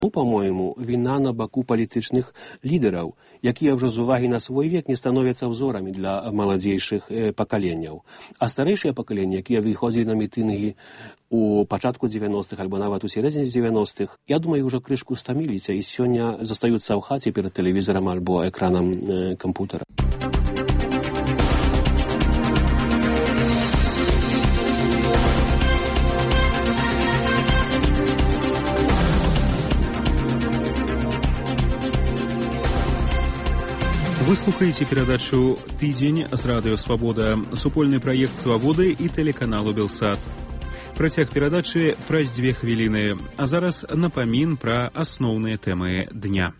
По-моему, вина на боку політичних лідерів, які вже з уваги на свій вік не становляться взорами для молодіших поколений. А старіші покоління, які виходили на мітинги у початку 90-х або навіть у середині 90-х, я думаю, вже кришку стомилися і сьогодні залишаються в хаті перед телевізором або екраном комп'ютера. Вы слухаете передачу «Тыдзень» з радыё «Свабода», супольны праект «Свабоды» і тэлеканалу «Белсат». Працяг перадачы праз 2 хвіліны, а зараз напамін пра асноўныя тэмы дня.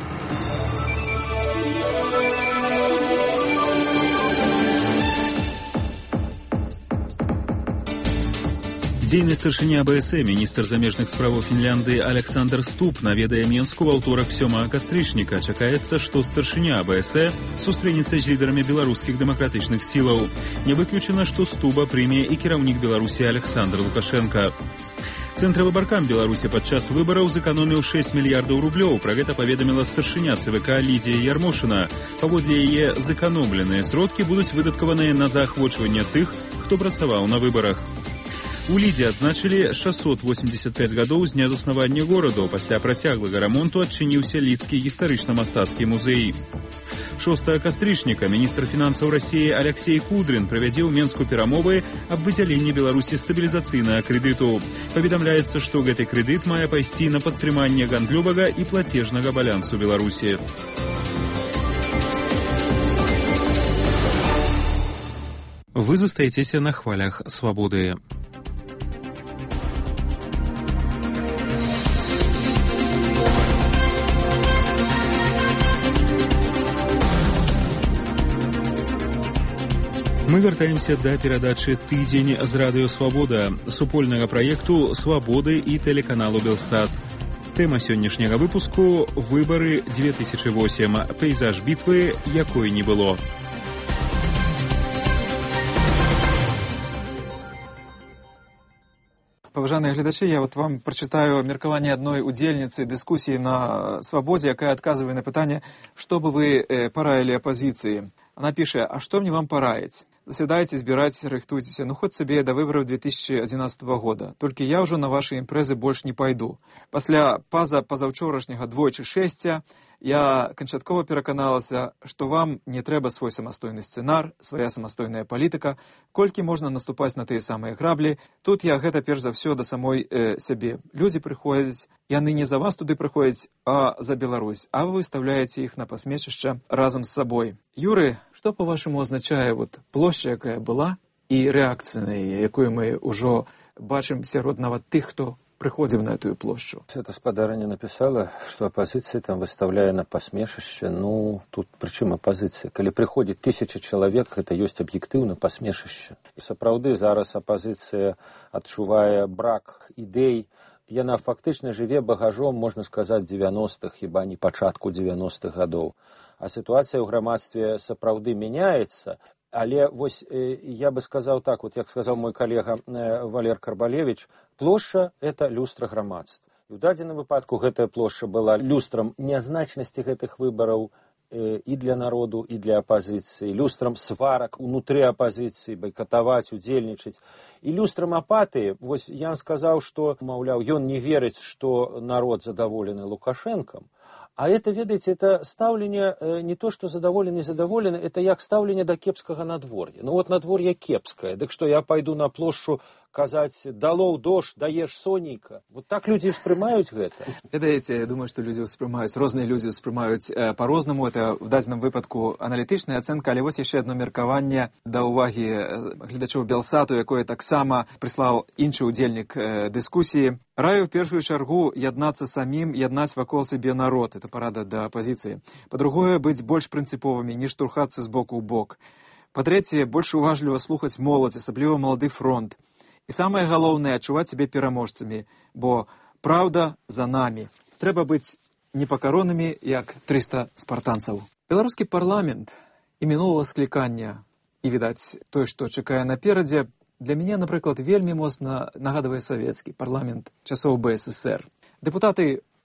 Дзейны старшыня АБС, міністр замежных справаў Фінляндыі Александр Ступ наведае Менску ва ўторак 7 кастрычніка. Чакаецца, што старшыня АБС сустрэнецца з лідарамі беларускіх дэмакратычных сілаў. Не выключана, што Стуба прыме і кіраўнік Беларусі Александр Лукашенко. Цэнтравы баркам Беларусі падчас выбараў зэканоміў 6 мільярдаў рублёў. Пра гэта паведаміла старшыня ЦВК Лідія Ярмошына. Паводле яе, зэканомленыя сродкі будуць выдаткаваныя на заахвочванне тых, хто працаваў на выбарах. У Лідзе адзначылі 685 гадоў з дня заснавання гораду. Пасля працяглага рамонту адчыніўся Лідскі гістарычна-мастацкі музей. 6 кастрычніка міністр фінансаў Расіі Алексей Кудрин правядзе ў Менску перамовы аб выдзяленні Беларусі стабілізацыйнага крэдыту. Паведамляецца, што гэты крэдыт мае пайсці на падтрыманне гандлёвага і плацежнага балансу Беларусі. Вы застаецеся на хвалях «Свабоды». Мы вяртаемся да перадачы «Тыдзень» з радыё «Свабода», супольнага праекту «Свабоды» і тэлеканалу «Белсат». Тэма сённяшняга выпуску – выбары 2008, пейзаж бітвы, якой не было. Паважаныя гледачы, я вам прачытаю меркаванне адной удзельніцы дыскусіі на «Свабодзе», якая адказвае на пытанне, што бы вы параілі апазіцыі. Она піша: «А што мне вам параіць? Засядайце, збірайцеся, рыхтуйцеся, хоць сабе да выбараў 2011 года. Толькі я ўжо на вашы імпрэзы больш не пайду. Пасля пазаўчорашняга двойчы шэсця я канчаткова пераканалася, што вам не трэба свой самастойны сцэнар, свая самастойная палітыка, колькі можна наступаць на тыя самыя граблі. Тут я гэта перш за ўсё да самой сябе. Людзі прыходзяць, яны не за вас туды прыходзяць, а за Беларусь, а вы выставляеце іх на пасмешышча разам з сабой». Юры, што па-вашаму азначае плошча, якая была, і рэакцыя на яе, якую мы ўжо бачым сярод нават тых, хто прыходзіў на эту плошчу? Гаспадарыня напісала, што апазіцыя там выставляе на пасмешышча. Тут прычым апазіцыя? Калі прыходзіць 1000 чалавек, гэта ёсць аб'ектыўна пасмешышча. І сапраўды зараз апазіцыя адчувае брак ідэй. Яна фактычна жыве багажом, можна сказаць, 90-х, хіба не пачатку 90-х гадоў. А сітуацыя ў грамадстве сапраўды мяняецца. Але я бы сказаў так, як сказаў мой калега Валер Карбалевіч, плошча – это люстра грамадства. І ў дадзеным выпадку гэтая плошча была люстрам нязначнасці гэтых выбараў і для народу, і для апазіцыі, люстрам сварак унутры апазіцыі, байкатаваць, удзельнічаць. І люстрам апатыі, Ян сказаў, што, маўляў, ён не верыць, што народ задаволены Лукашэнкам. А это, ведаеце, это стаўленне не то, што задаволены, это як стаўленне да кепскага надвор'я. Надвор'е кепскае, дык што я пайду на плошчу казаць «далоў дождь, даеш сонейка». Так людзі ўспрымаюць гэта. Ведаеце, я думаю, што розныя людзі ўспрымаюць па-рознаму. Это в дадзеным выпадку аналітычная ацэнка, але яшчэ адно меркаванне да ўвагі гледачоў Белсату, якое таксама прыслаў іншы ўдзельнік дыскусіі. Раю в першую чаргу яднацца самім, яднаць вакол сябе народ. Это парада да апазіцыі. Па-другое, быць больш прынцыповымі, не штурхацца з боку ў бок. Па-трэцяе, больш уважліва слухаць моладзь, асабліва малады фронт. І самае галоўнае, адчуваць сябе пераможцамі, бо праўда за намі. Трэба быць непакаронымі, як 300 спартанцаў. Беларускі парламент і мінулага склікання, і, відаць, тое, што чакае наперадзе, для мяне, напрыклад, вельмі моцна нагадвае савецкі парламент часоў БССР. Дэпутаты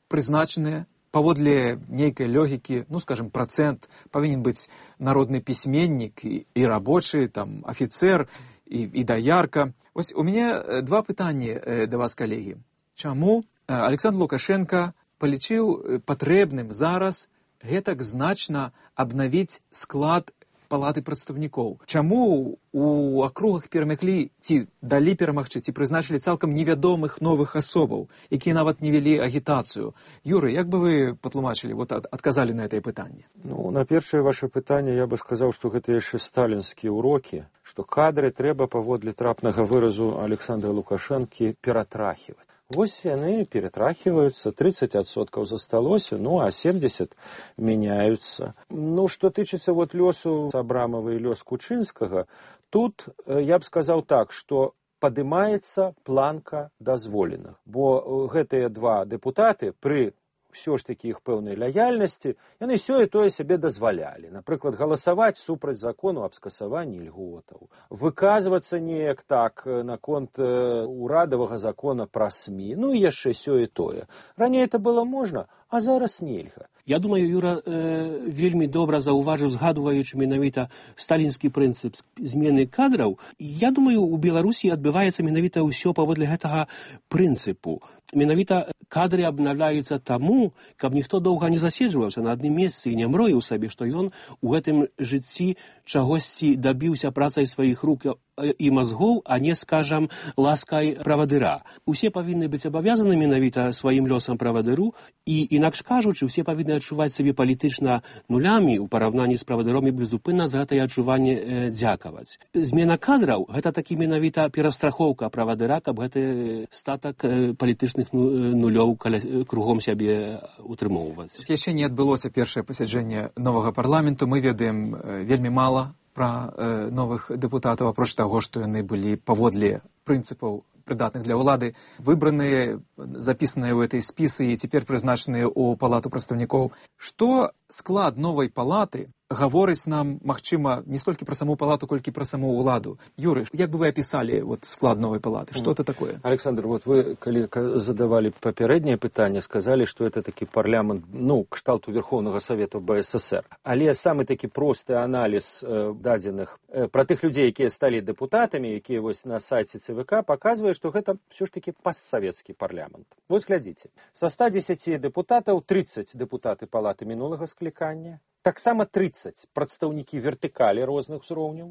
прызначаныя паводле нейкай логікі, ну, скажем, процент, павінен быць народны пісьменнік і рабочы, там, афіцэр і даярка. Вось у мяне два пытанні да вас, калегі. Чаму Александр Лукашенко палічыў патрэбным зараз гэтак значна абнавіць склад палаты прадстаўнікоў? Чаму у акругах перамаглі ці далі перамагчы, ці прызначылі цалкам невядомых новых асобаў, якія нават не вялі агітацыю? Юрый, як бы вы патлумачылі, вот адказалі на гэтае пытанне? Ну, на першае ваше пытанне я бы сказаў, што гэта яшчэ сталінскія ўрокі, што кадры трэба паводле трапнага выразу Александра Лукашэнкі ператрахіваць. Вось яны ператрахиваются, 30% засталося, ну а 70% меняются. Ну, что тычыцца вот лёсу Абрамова и лёс Кучинского, тут я бы сказал так, что падымаецца планка дазволеных. Бо гэтыя два депутаты при все ж таки іх пэўнай лаяльнасці, яны сёе тое сябе дазвалялі. Напрыклад, галасаваць супраць закону аб скасаванні льготаў, выказвацца неяк так наконт урадавага закона пра СМІ, ну і яшчэ сёе тое. Раней это было можна, а зараз нельга. Я думаю, Юра вельмі добра заўважыў, згадваючы менавіта сталінскі прынцып змены кадраў. Я думаю, у Беларусі адбываецца менавіта ўсё паводле гэтага прынцыпу. Менавіта кадры абнаўляюцца таму, каб ніхто доўга не заседжваўся на адным месцы і не мроіў сабе, што ён у гэтым жыцці чагосьці дабіўся працай сваіх рук і мазгоў, а не, скажам, ласкай правадыра. Усе павінны быць абавязаны менавіта сваім лёсам правадыру, і, інакш кажучы, усе павінны адчуваць сабе палітычна нулямі ў параўнанні з правадыром і безупынна за гэтае адчуванне дзякаваць. Змена кадраў – гэта такі менавіта перастрахоўка правадыра, каб гэты статак палітычных нулёў кругом сябе утрымоўваць. Яшчэ не адбылося першае пасяджэнне новага парламенту. Мы ведаем вельмі мала пра новых дэпутатаў, апроч таго, што яны былі паводле прынцыпаў прыдатных для ўлады, выбраныя, запісаныя ў этой спісы і цяпер прызначаныя ў палату прадстаўнікоў. Што склад новай палаты гаворыць нам, магчыма, не столькі пра саму палату, колькі пра саму ўладу? Юрый, як бы вы апісалі вот склад новай палаты? Што это такое? Александр, вот вы, калі задавали папярэдняе пытанне, сказали, што это такі парламент, ну, кшталту Верховнага Савету БССР. Але самы такі просты аналіз дадзеных пра тых людзей, якія сталі дэпутатамі, якія вось на сайце ЦВК, паказвае, што гэта ўсё ж такі постсавецкі парламент. Вось глядзіце, са 110 дэпутатаў 30 дэпутаты палаты мінулага склікання, таксама 30 прадстаўнікі вертыкалі розных узроўняў,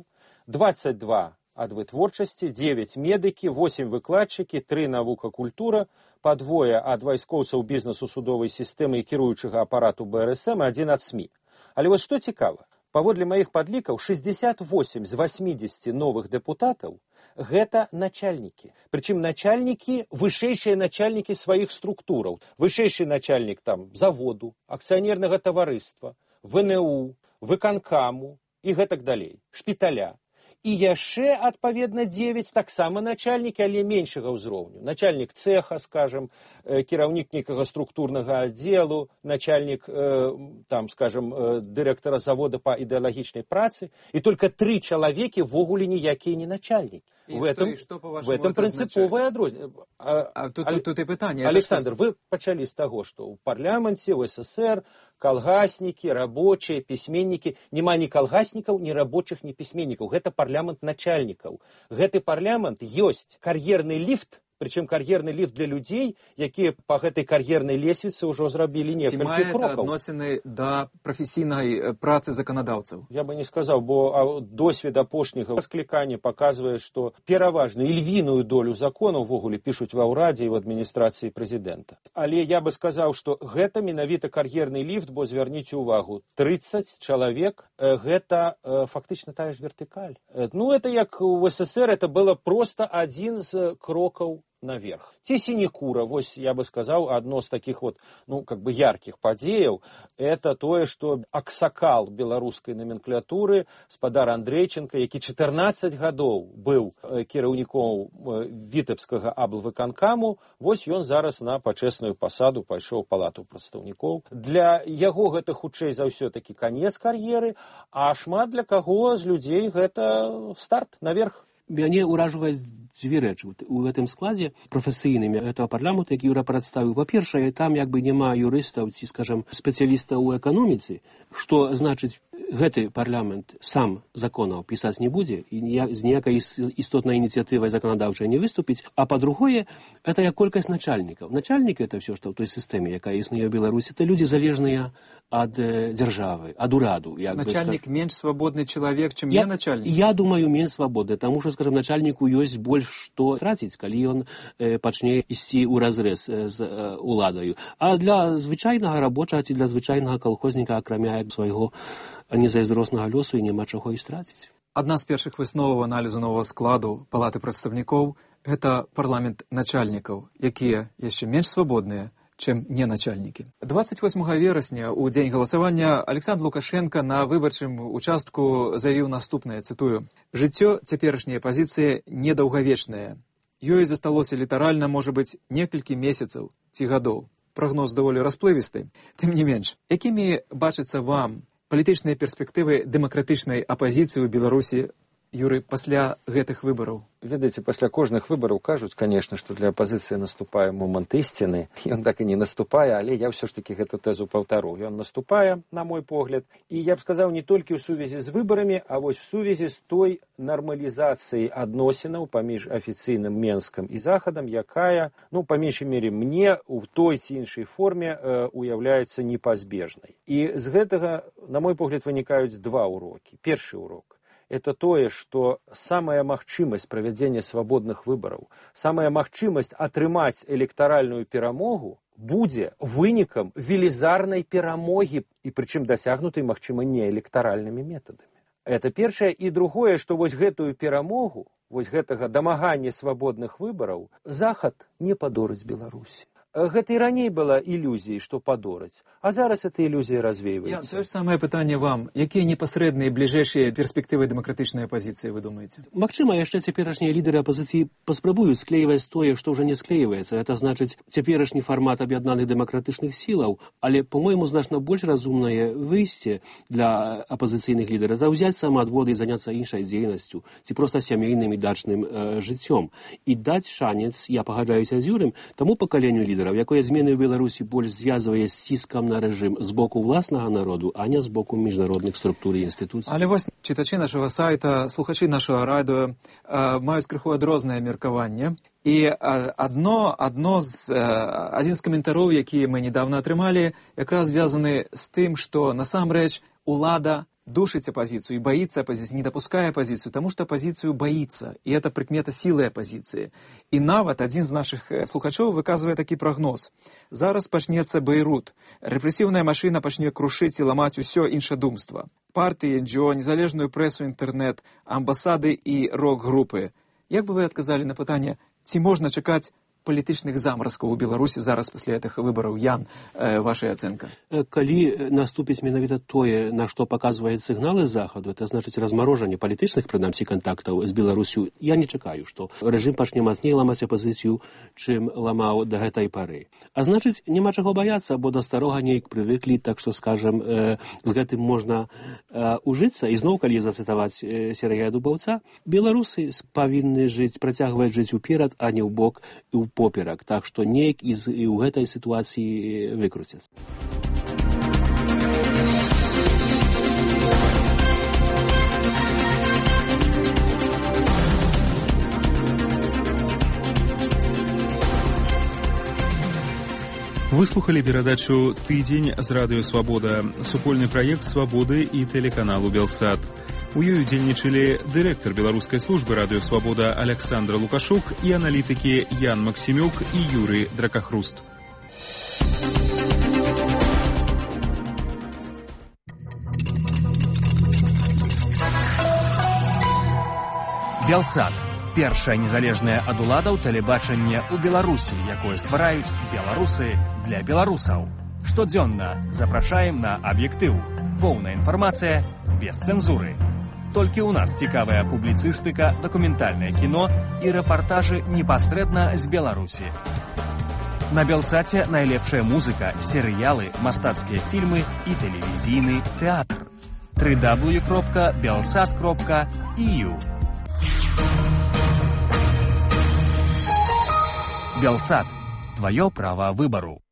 22 ад вытворчасці, 9 медыкі, 8 выкладчыкі, 3 навука культура, па двое ад вайскоўцаў бізнесу судовай сістэмы і кіруючага апарату БРСМ і 1 ад СМІ. Але вось што цікава, паводле маіх падлікаў, 68 з 80 новых дэпутатаў гэта начальнікі. Прычым начальнікі, вышэйшыя начальнікі сваіх структураў. Вышэйшы начальнік там заводу, акцыянернага таварыства, ВНУ, выканкаму і гэтак далей, шпіталя. І яшчэ, адпаведна, 9 таксама начальнікі, але меншага ўзроўню. Начальнік цеха, скажем, кіраўнік нейкага структурнага аддзелу, начальнік, там, скажем, дырэктара завода па ідэалагічнай працы, і только 3 чалавекі ввогуле ніякія не начальнікі. В этом принциповое адрозненне. Тут и пытанне. Александр, вы пачалі з таго, што ў парламенце, ў СССР калгаснікі, рабочыя, пісьменнікі, няма ні калгаснікаў, ні рабочых, ні пісьменнікаў. Гэта парламент начальнікаў. Гэты парламент ёсць кар'ерны ліфт, причем кар'ерны ліфт для людзей, якія па гэтай кар'ернай лесвіцы ўжо зрабілі некалькі крокаў. Ці мае адносіны да прафесійнай працы заканадаўцаў? Я бы не сказаў, бо досвед апошняга склікання паказвае, што пераважна і львіную долю законаў увогуле пішуць ва ўрадзе і ў адміністрацыі прэзідэнта. Але я бы сказаў, што гэта менавіта кар'ерны ліфт, бо звярніце ўвагу, 30 чалавек, гэта фактычна тая ж вертыкаль. Ну, это як у СССР, это было просто адзін з крокаў наверх. Ці сінекура, вось я бы сказаў, адно з такіх вот, ну, как бы яркіх падзеяў, это тое, што аксакал беларускай номенклатуры, спадар Андрейченко, які 14 гадоў быў кіраўніком вітэбскага аблвыканкаму, вось ён зараз на пачэсную пасаду пайшоў у палату прадстаўнікоў. Для яго гэта хутчэй за ўсё такі канец кар'еры, а шмат для каго з людзей гэта старт наверх. Мяне ўражваюць дзве рэчы. У гэтым складзе прафесійным этого парламенту, які Юра прадставіў. Па-першае, там як бы няма юрыстаў ці, скажам, спецыялістаў у эканоміцы, што значыць, гэты парламент сам законаў пісаць не будзе і з ніякай істотнай ініцыятывай заканадаўчай не выступіць. А па-другое, это колькасць начальнікаў. Начальнікі это все, што ў той сістэме, якая існуе ў Беларусі, это людзі залежныя ад дзяржавы, ад ураду. Начальнік менш свабодны чалавек, чым не начальнік? Я думаю, менш свабодны, таму што, скажам, начальніку ёсць больш што траціць, калі ён пачне ісці ў разрэз з уладаю. А для звычайнага рабочага ці для звычайнага калхозніка, акрамя свайго незайздроснага лёсу, і няма чаго і страціць. Адна з першых высноваў аналізу новага складу Палаты прадстаўнікоў – гэта парламент начальнікаў, якія яшчэ менш свабодныя, чым не начальнікі. 28 верасня, у дзень галасавання, Александр Лукашенко на выбарчым участку заявіў наступнае, цытую: «Жыццё цяперашняй апазіцыі недаўгавечнае. Ёй засталося літаральна, можа быць, некалькі месяцаў ці гадоў». Прагноз даволі расплывісты. Тым не менш, якімі бачыцца вам палітычныя перспектывы дэмакратычнай апазіцыі ў Беларусі, Юры, пасля гэтых выбараў? Ведаеце, пасля кожных выбараў кажуць, конечно, што для апазіцыі наступае момант ісціны. Ён так і не наступае, але я ўсё ж такі гэту тэзу паўтару. Ён наступае, на мой погляд, і я б сказаў, не толькі ў сувязі з выбарамі, а вось в сувязі з той нармалізацыяй адносінаў паміж афіцыйным Менскам і Захадам, якая, па меншай мере, мне ў той ці іншай форме уяўляецца непазбежнай. І з гэтага, на мой погляд, вынікаюць два урокі. Першы урок – это тое, што самая магчымасць правядзення свабодных выбараў, самая магчымасць атрымаць электаральную перамогу будзе вынікам велізарнай перамогі, і прычым дасягнутай, магчыма, не электаральнымі метадамі. Это першае. І другое, што вось гэтую перамогу, вось гэтага дамагання свабодных выбараў Захад не падорыць Беларусі. Гэта і раней была ілюзіяй, што падораць, а зараз эта ілюзія развейваецца. Тое ж самае пытанне вам. Якія непасрэдныя бліжэйшыя перспектывы дэмакратычнай апазіцыі, вы думаеце? Магчыма, яшчэ цяперашнія лідары апазіцыі паспрабуюць склейваць тое, што ўжо не склейваецца. Это значыць цяперашні фармат аб'яднаных дэмакратычных сілаў, але, по-мойму, значна больш разумнае выйсце для апазіцыйных лідараў это ўзяць самаадводы і заняцца іншай дзейнасцю, ці проста сямейным і дачным жыццём. І даць шанец, я пагаджаюся з Юрым, таму пакаленню лідараў, якое змены ў Беларусі больш звязвае з ціскам на рэжым з боку ўласнага народу, а не з боку міжнародных структур і інстытуцый. Але вось чытачы нашага сайта, слухачы нашага радыё маюць крыху адрознае меркаванне. І адзін з каментароў, які мы недавно атрымалі, якраз звязаны з тым, што насамрэч улада душить оппозицию и боится оппозиции, не допуская оппозицию, потому что оппозицию боится. И это прикмета силы оппозиции. И нават один из наших слухачоў выказывае такі прогноз. Зараз пачнецца Бейрут. Рэпрэсіўная машина пачне крушыць і ламаць усё іншадумства. Партыі, НГО, незалежную прэсу, інтэрнэт, амбасады і рок-групы. Як бы вы адказалі на пытанне, ці можна чакаць палітычных замаразкаў у Беларусі зараз пасля гэтых выбараў? Ян, ваша ацэнка. Калі наступіць менавіта тое, на што паказваюць сігналы Захаду, это значыць размарожанне палітычных, прынамсі, кантактаў з Беларусю, я не чакаю, што рэжым пачне мацней ламаць апазіцыю, чым ламаў да гэтай пары. А значыць, няма чаго баяцца, бо да старога неяк прывыклі, так што, скажам, з гэтым можна ужыцца. І зноў, калі зацытаваць Сергея Дубаўца, беларусы павінны працягваць жыць уперад, а не ў бок і ў поперак, так што неяк і ў гэтай сітуацыі выкруцяцца. Выслухали перадачу «Тыдзень» з радыё «Свабода», супольны праект «Свабоды» і тэлеканалу «Белсат». У ёй удзельнічалі дырэктар беларускай службы радыё «Свабода» Александр Лукашук і аналітыкі Ян Максімюк і Юрый Дракахруст. Белсат. Першае незалежнае ад уладаў тэлебачанне ў Беларусі, якое ствараюць беларусы для беларусаў. Штодзённа запрашаем на аб'ектыў. Поўная інфармацыя без цэнзуры. Толькі ў нас цікавая публіцыстыка, дакументальнае кіно і рэпартажы непасрэдна з Беларусі. На Белсаце найлепшая музыка, серыялы, мастацкія фільмы і тэлевізійны тэатр. www.belsat.eu Белсат. Твое право выбору.